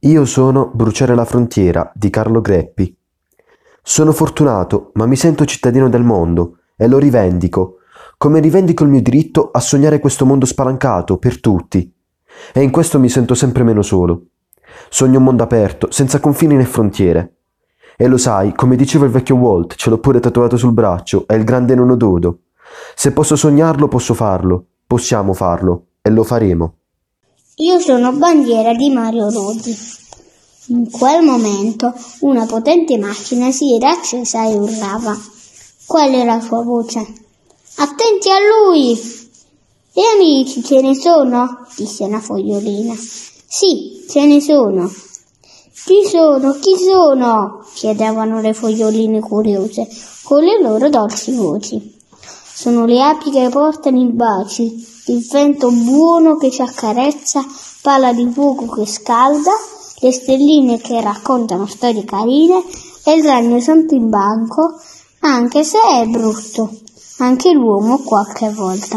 Io sono Bruciare la frontiera di Carlo Greppi. Sono fortunato, ma mi sento cittadino del mondo e lo rivendico, come rivendico il mio diritto a sognare questo mondo spalancato per tutti. E in questo mi sento sempre meno solo. Sogno un mondo aperto, senza confini né frontiere. E lo sai, come diceva il vecchio Walt, ce l'ho pure tatuato sul braccio, è il grande nonno Dodo. Se posso sognarlo, posso farlo, possiamo farlo, e lo faremo. Io sono bandiera di Mario Rodi. In quel momento una potente macchina si era accesa e urlava. Qual era la sua voce? Attenti a lui! E amici ce ne sono? Disse una fogliolina. Sì, ce ne sono. Chi sono? Chi sono? Chiedevano le foglioline curiose con le loro dolci voci. Sono le api che portano i baci, il vento buono che ci accarezza, palla di fuoco che scalda, le stelline che raccontano storie carine e il ragno saltimbanco, anche se è brutto, anche l'uomo qualche volta.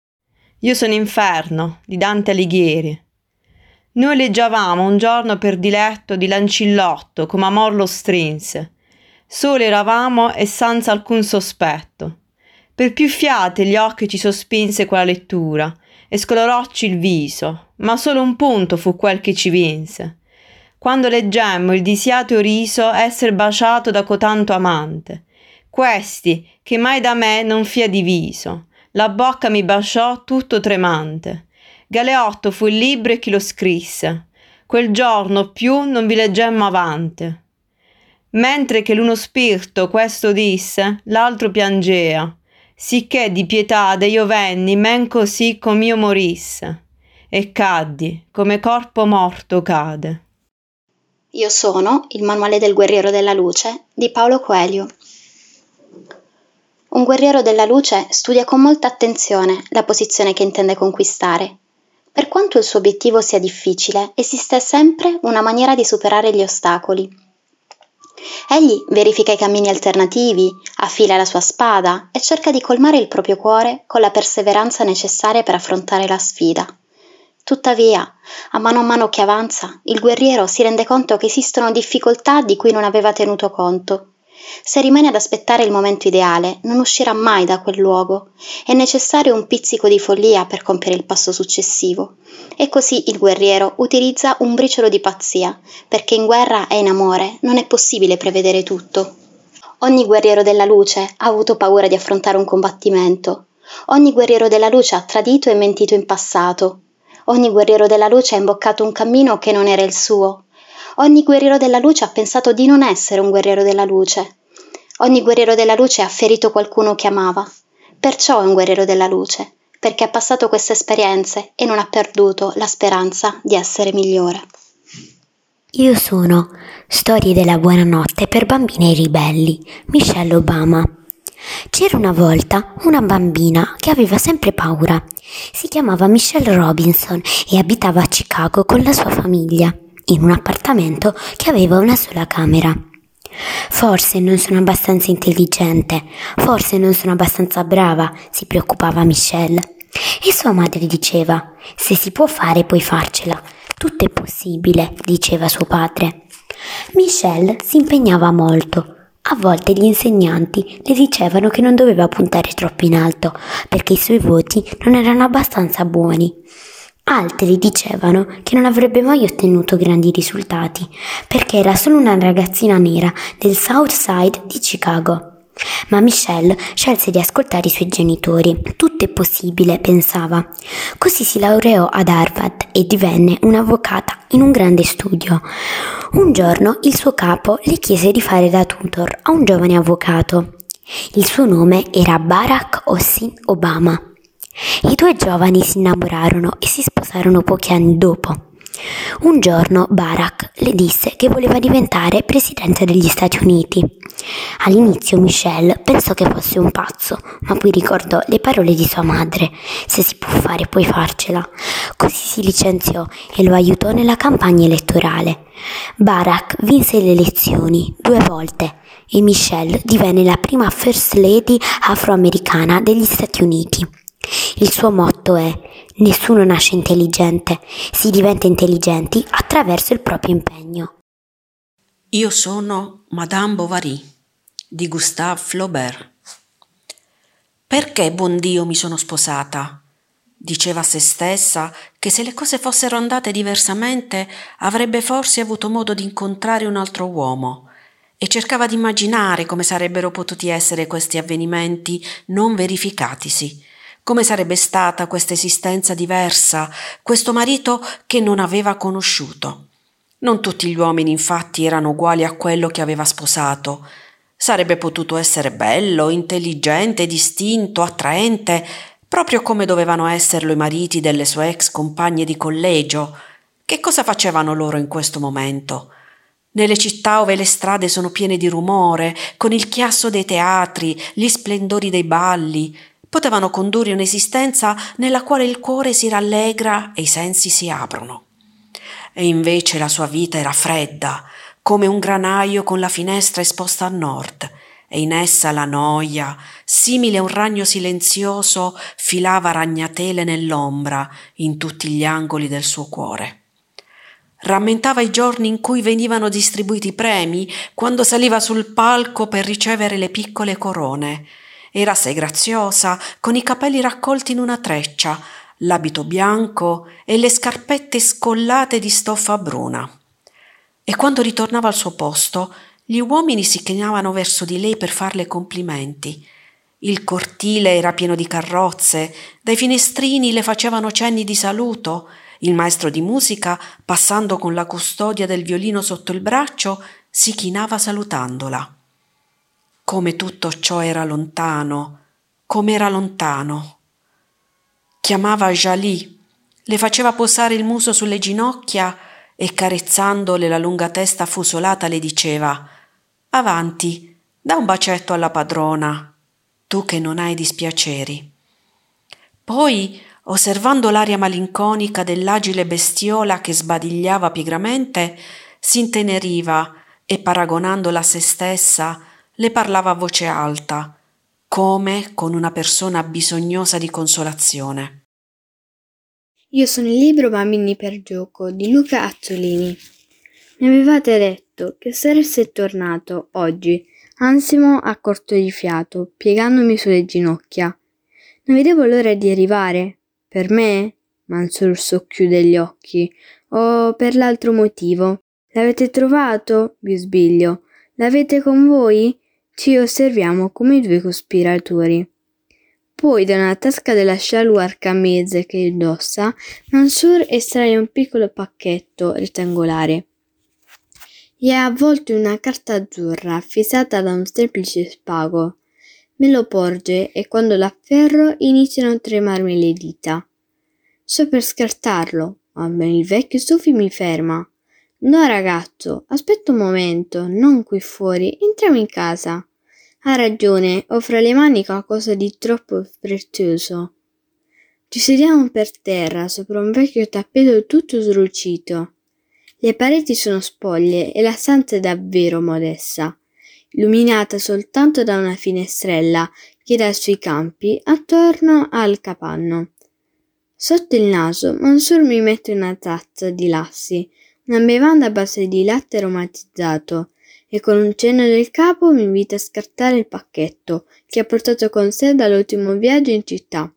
Io sono Inferno, di Dante Alighieri. Noi leggiavamo un giorno per diletto di Lancillotto, come amor lo strinse. Soli eravamo e senza alcun sospetto. Per più fiate gli occhi ci sospinse quella lettura e scolorocci il viso, ma solo un punto fu quel che ci vinse. Quando leggemmo il disiato riso esser baciato da cotanto amante, questi che mai da me non fia diviso, la bocca mi baciò tutto tremante. Galeotto fu il libro e chi lo scrisse, quel giorno più non vi leggemmo avante. Mentre che l'uno spirito questo disse, l'altro piangea, sicché di pietade io venni men così com'io morisse, e caddi come corpo morto cade. Io sono il manuale del guerriero della luce di Paulo Coelho. Un guerriero della luce studia con molta attenzione la posizione che intende conquistare. Per quanto il suo obiettivo sia difficile, esiste sempre una maniera di superare gli ostacoli. Egli verifica i cammini alternativi, affila la sua spada e cerca di colmare il proprio cuore con la perseveranza necessaria per affrontare la sfida. Tuttavia, a mano che avanza, il guerriero si rende conto che esistono difficoltà di cui non aveva tenuto conto. Se rimane ad aspettare il momento ideale, non uscirà mai da quel luogo. È necessario un pizzico di follia per compiere il passo successivo. E così il guerriero utilizza un briciolo di pazzia, perché in guerra e in amore non è possibile prevedere tutto. Ogni guerriero della luce ha avuto paura di affrontare un combattimento. Ogni guerriero della luce ha tradito e mentito in passato. Ogni guerriero della luce ha imboccato un cammino che non era il suo. Ogni guerriero della luce ha pensato di non essere un guerriero della luce. Ogni guerriero della luce ha ferito qualcuno che amava. Perciò è un guerriero della luce, perché ha passato queste esperienze e non ha perduto la speranza di essere migliore. Io sono Storie della buonanotte per bambine ribelli, Michelle Obama. C'era una volta una bambina che aveva sempre paura. Si chiamava Michelle Robinson e abitava a Chicago con la sua famiglia, in un appartamento che aveva una sola camera. Forse non sono abbastanza intelligente, forse non sono abbastanza brava, si preoccupava Michelle. E sua madre diceva: se si può fare puoi farcela, tutto è possibile, diceva suo padre. Michelle si impegnava molto. A volte gli insegnanti le dicevano che non doveva puntare troppo in alto perché i suoi voti non erano abbastanza buoni. Altri dicevano che non avrebbe mai ottenuto grandi risultati perché era solo una ragazzina nera del South Side di Chicago. Ma Michelle scelse di ascoltare i suoi genitori. Tutto è possibile, pensava. Così si laureò ad Harvard e divenne un'avvocata in un grande studio. Un giorno il suo capo le chiese di fare da tutor a un giovane avvocato. Il suo nome era Barack Hussein Obama. I due giovani si innamorarono e si sposarono pochi anni dopo. Un giorno Barack le disse che voleva diventare presidente degli Stati Uniti. All'inizio Michelle pensò che fosse un pazzo, ma poi ricordò le parole di sua madre: se si può fare puoi farcela. Così si licenziò e lo aiutò nella campagna elettorale. Barack vinse le elezioni 2 volte e Michelle divenne la prima First Lady afroamericana degli Stati Uniti. Il suo motto è: nessuno nasce intelligente, si diventa intelligenti attraverso il proprio impegno. Io sono Madame Bovary di Gustave Flaubert. Perché, buon Dio, mi sono sposata? Diceva a se stessa che se le cose fossero andate diversamente avrebbe forse avuto modo di incontrare un altro uomo e cercava di immaginare come sarebbero potuti essere questi avvenimenti non verificatisi, come sarebbe stata questa esistenza diversa, questo marito che non aveva conosciuto. Non tutti gli uomini infatti erano uguali a quello che aveva sposato. Sarebbe potuto essere bello, intelligente, distinto, attraente, proprio come dovevano esserlo i mariti delle sue ex compagne di collegio. Che cosa facevano loro in questo momento? Nelle città ove le strade sono piene di rumore, con il chiasso dei teatri, gli splendori dei balli, potevano condurre un'esistenza nella quale il cuore si rallegra e i sensi si aprono. E invece la sua vita era fredda, come un granaio con la finestra esposta a nord, e in essa la noia, simile a un ragno silenzioso, filava ragnatele nell'ombra in tutti gli angoli del suo cuore. Rammentava i giorni in cui venivano distribuiti i premi, quando saliva sul palco per ricevere le piccole corone. Era assai graziosa, con i capelli raccolti in una treccia, l'abito bianco e le scarpette scollate di stoffa bruna. E quando ritornava al suo posto, gli uomini si chinavano verso di lei per farle complimenti. Il cortile era pieno di carrozze, dai finestrini le facevano cenni di saluto, il maestro di musica, passando con la custodia del violino sotto il braccio, si chinava salutandola. Come tutto ciò era lontano, come era lontano. Chiamava Jalie, le faceva posare il muso sulle ginocchia e carezzandole la lunga testa affusolata le diceva: «Avanti, dà un bacetto alla padrona, tu che non hai dispiaceri». Poi, osservando l'aria malinconica dell'agile bestiola che sbadigliava pigramente, si inteneriva e, paragonandola a se stessa, le parlava a voce alta, come con una persona bisognosa di consolazione. Io sono il libro Bambini per gioco di Luca Azzolini. Mi avevate detto che sareste tornato oggi, ansimo a corto di fiato, piegandomi sulle ginocchia. Non vedevo l'ora di arrivare. Per me? Mansur socchiude gli occhi. O per l'altro motivo? L'avete trovato? Bisbiglio. L'avete con voi? Ci osserviamo come due cospiratori. Poi da una tasca della scialwar camice che indossa, Mansur estrae un piccolo pacchetto rettangolare. È avvolto in una carta azzurra fissata da un semplice spago. Me lo porge e quando l'afferro iniziano a tremarmi le dita. Sto per scartarlo, ma il vecchio Sufi mi ferma. No ragazzo, aspetta un momento, non qui fuori, entriamo in casa. Ha ragione, ho fra le mani qualcosa di troppo prezioso. Ci sediamo per terra sopra un vecchio tappeto tutto sdrucito. Le pareti sono spoglie e la stanza è davvero modesta, illuminata soltanto da una finestrella che dà sui campi attorno al capanno. Sotto il naso Mansur mi mette una tazza di lassi, una bevanda a base di latte aromatizzato, e con un cenno del capo mi invita a scartare il pacchetto che ha portato con sé dall'ultimo viaggio in città.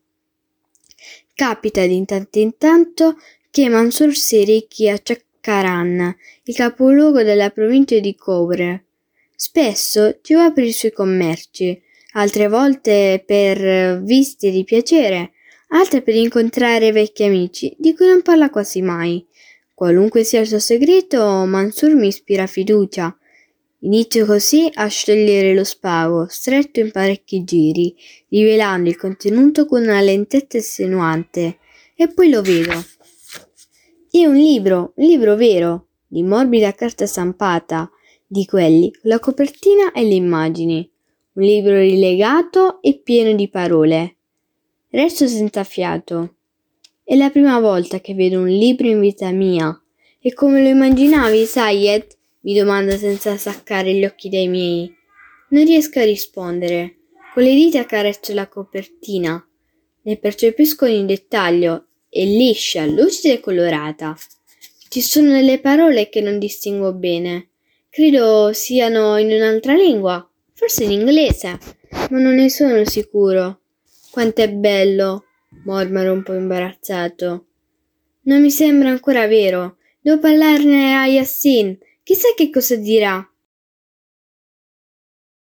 Capita di tanto in tanto che Mansur si rechi a Chakkaran, il capoluogo della provincia di Koure. Spesso ci va per i suoi commerci, altre volte per visite di piacere, altre per incontrare vecchi amici di cui non parla quasi mai. Qualunque sia il suo segreto, Mansur mi ispira fiducia. Inizio così a sciogliere lo spago, stretto in parecchi giri, rivelando il contenuto con una lentezza estenuante, e poi lo vedo. È un libro vero, di morbida carta stampata, di quelli con la copertina e le immagini. Un libro rilegato e pieno di parole. Resto senza fiato. È la prima volta che vedo un libro in vita mia. E come lo immaginavi, Sayed? Mi domanda senza staccare gli occhi dai miei. Non riesco a rispondere. Con le dita accarezzo la copertina. Ne percepisco ogni dettaglio, è liscia, lucida e colorata. Ci sono delle parole che non distingo bene. Credo siano in un'altra lingua, forse in inglese, ma non ne sono sicuro. Quanto è bello, mormoro un po' imbarazzato. Non mi sembra ancora vero. Devo parlarne a Yassin. Chissà che cosa dirà.